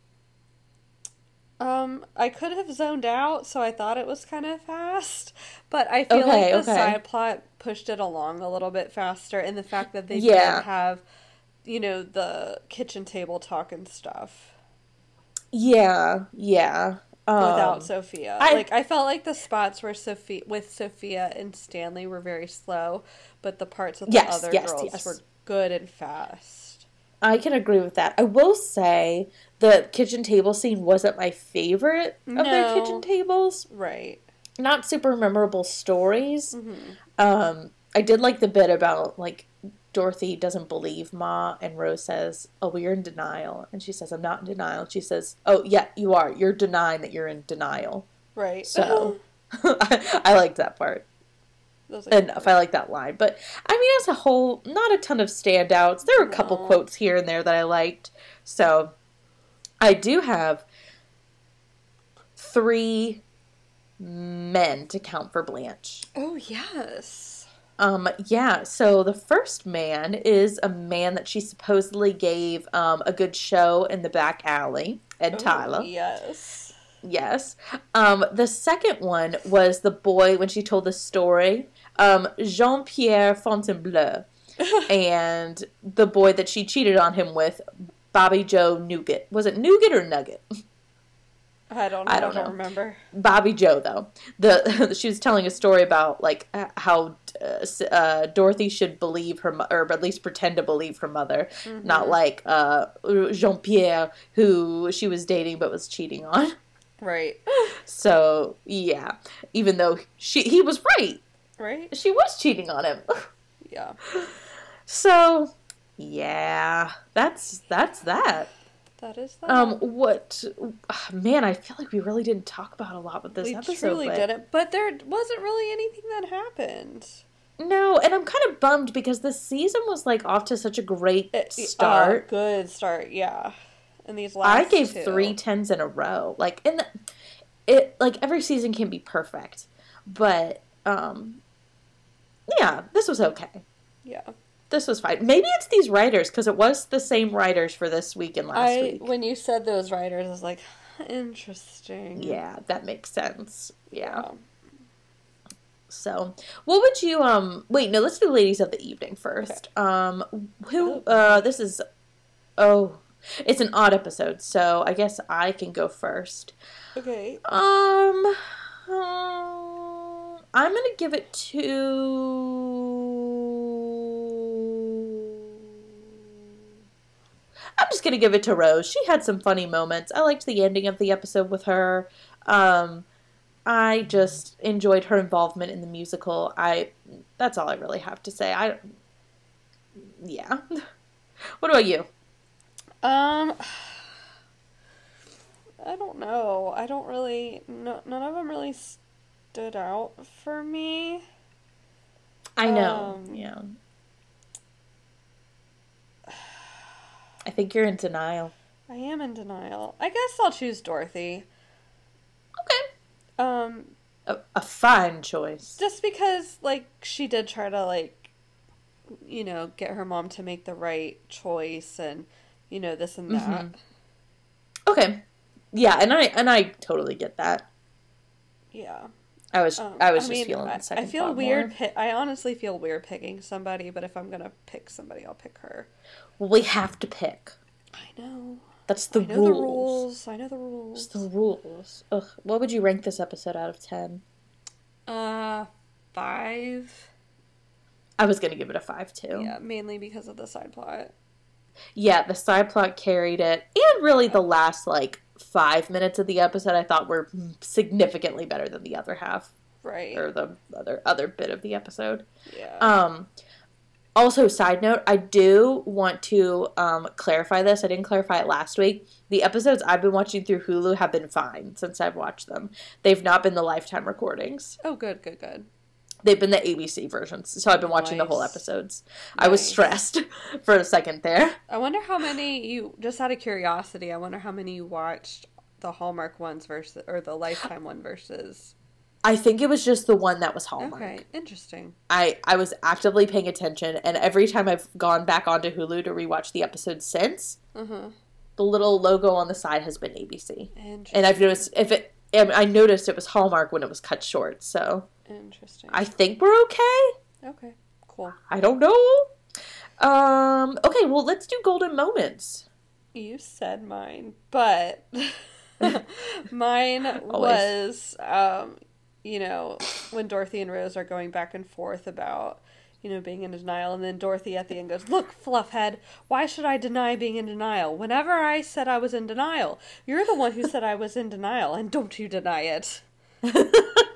[SPEAKER 2] Um, I could have zoned out, so I thought it was kind of fast. But I feel
[SPEAKER 1] Okay,
[SPEAKER 2] like the
[SPEAKER 1] okay.
[SPEAKER 2] side plot pushed it along a little bit faster, and the fact that they
[SPEAKER 1] Yeah.
[SPEAKER 2] did have, you know, the kitchen table talk and stuff
[SPEAKER 1] Yeah, yeah. Um,
[SPEAKER 2] without Sophia.
[SPEAKER 1] I-
[SPEAKER 2] like I felt like the spots where Sophia with Sophia and Stanley were very slow, but the parts with
[SPEAKER 1] Yes,
[SPEAKER 2] the other
[SPEAKER 1] yes,
[SPEAKER 2] girls
[SPEAKER 1] yes.
[SPEAKER 2] were good and fast.
[SPEAKER 1] I can agree with that. I will say the kitchen table scene wasn't my favorite of their
[SPEAKER 2] No.
[SPEAKER 1] kitchen tables.
[SPEAKER 2] Right.
[SPEAKER 1] Not super memorable stories.
[SPEAKER 2] Mm-hmm.
[SPEAKER 1] Um, I did like the bit about, like, Dorothy doesn't believe Ma, and Rose says, oh, well, you're in denial. And she says, I'm not in denial. And she says, oh, yeah, you are. You're denying that you're in denial.
[SPEAKER 2] Right.
[SPEAKER 1] So, I, I liked that part.
[SPEAKER 2] Those are
[SPEAKER 1] Enough. I like that line. But, I mean, as a whole, not a ton of standouts. There were a couple
[SPEAKER 2] No.
[SPEAKER 1] quotes here and there that I liked. So, I do have three men to count for Blanche.
[SPEAKER 2] Oh, yes.
[SPEAKER 1] Um, yeah, so the first man is a man that she supposedly gave um, a good show in the back alley, Ed
[SPEAKER 2] Oh,
[SPEAKER 1] Tyler.
[SPEAKER 2] yes.
[SPEAKER 1] Yes. Um, the second one was the boy when she told the story, um, Jean-Pierre Fontainebleau, and the boy that she cheated on him with, Bobby Joe Nougat. Was it Nougat or Nugget?
[SPEAKER 2] I don't.
[SPEAKER 1] I
[SPEAKER 2] I
[SPEAKER 1] don't
[SPEAKER 2] don't,
[SPEAKER 1] know.
[SPEAKER 2] remember.
[SPEAKER 1] Bobby Joe, though. The she was telling a story about, like, how uh, uh, Dorothy should believe her, mo- or at least pretend to believe her mother,
[SPEAKER 2] Mm-hmm.
[SPEAKER 1] not like uh, Jean-Pierre, who she was dating but was cheating on.
[SPEAKER 2] Right.
[SPEAKER 1] So, yeah. Even though she he was right.
[SPEAKER 2] Right.
[SPEAKER 1] She was cheating on him.
[SPEAKER 2] Yeah.
[SPEAKER 1] So, yeah. That's, that's that.
[SPEAKER 2] That is that.
[SPEAKER 1] Um, what... Man, I feel like we really didn't talk about a lot with this
[SPEAKER 2] we
[SPEAKER 1] episode.
[SPEAKER 2] truly
[SPEAKER 1] but...
[SPEAKER 2] didn't, but there wasn't really anything that happened.
[SPEAKER 1] No, and I'm kind of bummed because this season was, like, off to such a great
[SPEAKER 2] It-
[SPEAKER 1] start.
[SPEAKER 2] uh, good start, yeah. And these last
[SPEAKER 1] I gave
[SPEAKER 2] two.
[SPEAKER 1] three tens in a row. Like, in the, it, like, every season can be perfect. But, um, yeah, this was okay.
[SPEAKER 2] Yeah.
[SPEAKER 1] This was fine. Maybe it's these writers, because it was the same writers for this week and last
[SPEAKER 2] I,
[SPEAKER 1] week.
[SPEAKER 2] When you said those writers, I was like, interesting.
[SPEAKER 1] Yeah, that makes sense. Yeah.
[SPEAKER 2] Yeah.
[SPEAKER 1] So, what would you, um, wait, no, let's do Ladies of the Evening first.
[SPEAKER 2] Okay.
[SPEAKER 1] Um, who, uh, this is, oh, it's an odd episode, so I guess I can go first.
[SPEAKER 2] Okay.
[SPEAKER 1] Um, um I'm gonna give it to, I'm just gonna give it to Rose. She had some funny moments. I liked the ending of the episode with her. Um, I just enjoyed her involvement in the musical. I, that's all I really have to say. I, yeah. What about you?
[SPEAKER 2] Um, I don't know. I don't really, no, none of them really stood out for me.
[SPEAKER 1] I know.
[SPEAKER 2] Um,
[SPEAKER 1] yeah. I think you're in denial.
[SPEAKER 2] I am in denial. I guess I'll choose Dorothy.
[SPEAKER 1] Okay.
[SPEAKER 2] Um,
[SPEAKER 1] A, a fine choice.
[SPEAKER 2] just because, like, she did try to, like, you know, get her mom to make the right choice and, you know, this and that.
[SPEAKER 1] Mm-hmm. Okay. Yeah, and I and I totally get that.
[SPEAKER 2] Yeah.
[SPEAKER 1] I was
[SPEAKER 2] Um,
[SPEAKER 1] I was
[SPEAKER 2] I
[SPEAKER 1] just
[SPEAKER 2] mean,
[SPEAKER 1] feeling
[SPEAKER 2] I,
[SPEAKER 1] the second
[SPEAKER 2] I feel
[SPEAKER 1] thought
[SPEAKER 2] weird.
[SPEAKER 1] more.
[SPEAKER 2] Pi- I honestly feel weird picking somebody, but if I'm gonna pick somebody, I'll pick her.
[SPEAKER 1] Well, we have to pick.
[SPEAKER 2] I know.
[SPEAKER 1] That's the
[SPEAKER 2] I know
[SPEAKER 1] rules.
[SPEAKER 2] the rules. I know the rules.
[SPEAKER 1] It's the rules. Ugh. What would you rank this episode out of ten?
[SPEAKER 2] Uh, five.
[SPEAKER 1] I was gonna give it a five too.
[SPEAKER 2] Yeah, mainly because of the side plot.
[SPEAKER 1] Yeah, the side plot carried it, and really the last like five minutes of the episode I thought were significantly better than the other half,
[SPEAKER 2] Right.
[SPEAKER 1] or the other other bit of the episode.
[SPEAKER 2] Yeah.
[SPEAKER 1] Um. Also, side note, I do want to um, clarify this. I didn't clarify it last week. The episodes I've been watching through Hulu have been fine since I've watched them. They've not been the Lifetime recordings.
[SPEAKER 2] Oh, good, good, good.
[SPEAKER 1] They've been the A B C versions. So I've been watching
[SPEAKER 2] Nice.
[SPEAKER 1] the whole episodes. I was
[SPEAKER 2] Nice.
[SPEAKER 1] stressed for a second there.
[SPEAKER 2] I wonder how many you, just out of curiosity, I wonder how many you watched the Hallmark ones versus, or the Lifetime one versus.
[SPEAKER 1] I think it was just the one that was Hallmark.
[SPEAKER 2] Okay, interesting.
[SPEAKER 1] I, I was actively paying attention, and every time I've gone back onto Hulu to rewatch the episodes since,
[SPEAKER 2] Uh-huh.
[SPEAKER 1] the little logo on the side has been A B C.
[SPEAKER 2] Interesting.
[SPEAKER 1] And I've noticed if it, and I noticed it was Hallmark when it was cut short. So
[SPEAKER 2] Interesting.
[SPEAKER 1] I think we're okay.
[SPEAKER 2] Okay, cool.
[SPEAKER 1] I don't know. Um. Okay. Well, let's do golden moments.
[SPEAKER 2] You said mine, but mine
[SPEAKER 1] Always.
[SPEAKER 2] was, um, you know, when Dorothy and Rose are going back and forth about, you know, being in denial, and then Dorothy at the end goes, "Look, Fluffhead, why should I deny being in denial? Whenever I said I was in denial, you're the one who said I was in denial, and don't you deny it." That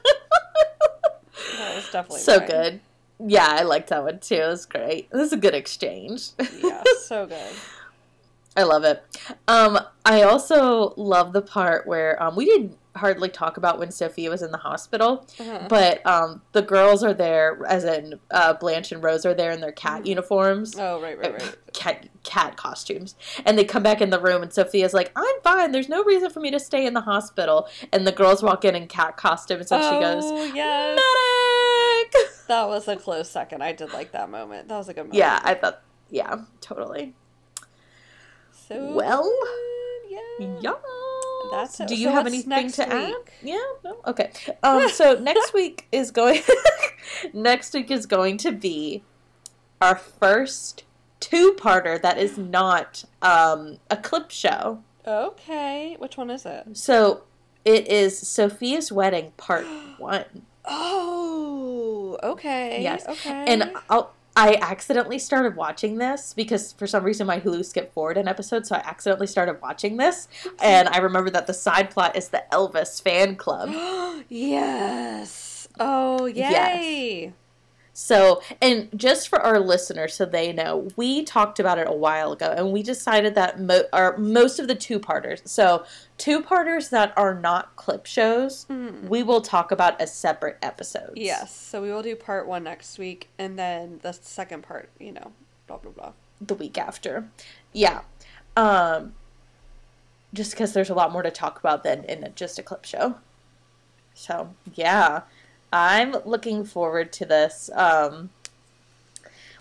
[SPEAKER 2] was definitely
[SPEAKER 1] So
[SPEAKER 2] mine.
[SPEAKER 1] good. Yeah, I liked that one too. It was great. This is a good exchange.
[SPEAKER 2] Yeah, so good.
[SPEAKER 1] I love it. Um, I also love the part where um, we didn't hardly talk about when Sophia was in the hospital,
[SPEAKER 2] Uh-huh.
[SPEAKER 1] but um, the girls are there, as in uh, Blanche and Rose are there in their cat uniforms.
[SPEAKER 2] Oh, right, right, right.
[SPEAKER 1] Cat, cat costumes. And they come back in the room, and Sophia's like, I'm fine. There's no reason for me to stay in the hospital. And the girls walk in in cat costumes, and
[SPEAKER 2] oh,
[SPEAKER 1] she goes,
[SPEAKER 2] yes.
[SPEAKER 1] Medic!
[SPEAKER 2] That was a close second. I did like that moment. That was a good moment.
[SPEAKER 1] Yeah, I thought, yeah, totally.
[SPEAKER 2] So
[SPEAKER 1] Well,
[SPEAKER 2] yeah.
[SPEAKER 1] yeah.
[SPEAKER 2] That's it.
[SPEAKER 1] Do you
[SPEAKER 2] So
[SPEAKER 1] have
[SPEAKER 2] what's
[SPEAKER 1] anything
[SPEAKER 2] next
[SPEAKER 1] to add?
[SPEAKER 2] week?
[SPEAKER 1] Yeah, no? Okay. Um, so next week is going, next week is going to be our first two-parter that is not um, a clip show.
[SPEAKER 2] Okay. Which one is it?
[SPEAKER 1] So it is Sophia's Wedding Part One.
[SPEAKER 2] Oh, okay.
[SPEAKER 1] Yes.
[SPEAKER 2] Okay.
[SPEAKER 1] And I'll, I accidentally started watching this because for some reason my Hulu skipped forward an episode, so I accidentally started watching this. And I remember that the side plot is the Elvis fan club.
[SPEAKER 2] yes. Oh, yay.
[SPEAKER 1] Yes. So, and just for our listeners so they know, we talked about it a while ago, and we decided that mo- or most of the two-parters, so two-parters that are not clip shows,
[SPEAKER 2] Mm.
[SPEAKER 1] we will talk about as separate episodes.
[SPEAKER 2] Yes. So we will do part one next week, and then the second part, you know, blah, blah, blah.
[SPEAKER 1] The week after. Yeah. Um, just because there's a lot more to talk about than in just a clip show. So, yeah. I'm looking forward to this. Um,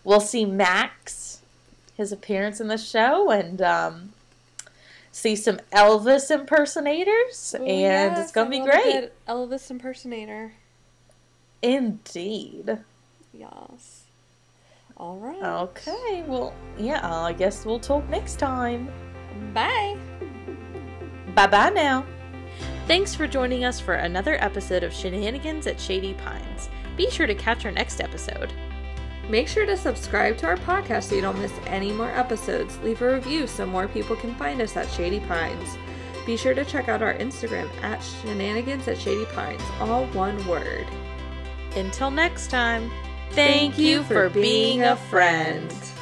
[SPEAKER 1] we'll see Max, his appearance in the show, and um, see some Elvis impersonators,
[SPEAKER 2] Ooh,
[SPEAKER 1] and
[SPEAKER 2] yes,
[SPEAKER 1] it's gonna
[SPEAKER 2] I
[SPEAKER 1] be
[SPEAKER 2] love a
[SPEAKER 1] great.
[SPEAKER 2] good Elvis impersonator.
[SPEAKER 1] Indeed.
[SPEAKER 2] Yes. All right.
[SPEAKER 1] Okay, well, yeah, I guess we'll talk next time.
[SPEAKER 2] Bye.
[SPEAKER 1] Bye-bye now. Thanks for joining us for another episode of Shenanigans at Shady Pines. Be sure to catch our next episode.
[SPEAKER 2] Make sure to subscribe to our podcast so you don't miss any more episodes. Leave a review so more people can find us at Shady Pines. Be sure to check out our Instagram at Shenanigans at Shady Pines, all one word.
[SPEAKER 1] Until next time, thank, thank you for being a friend.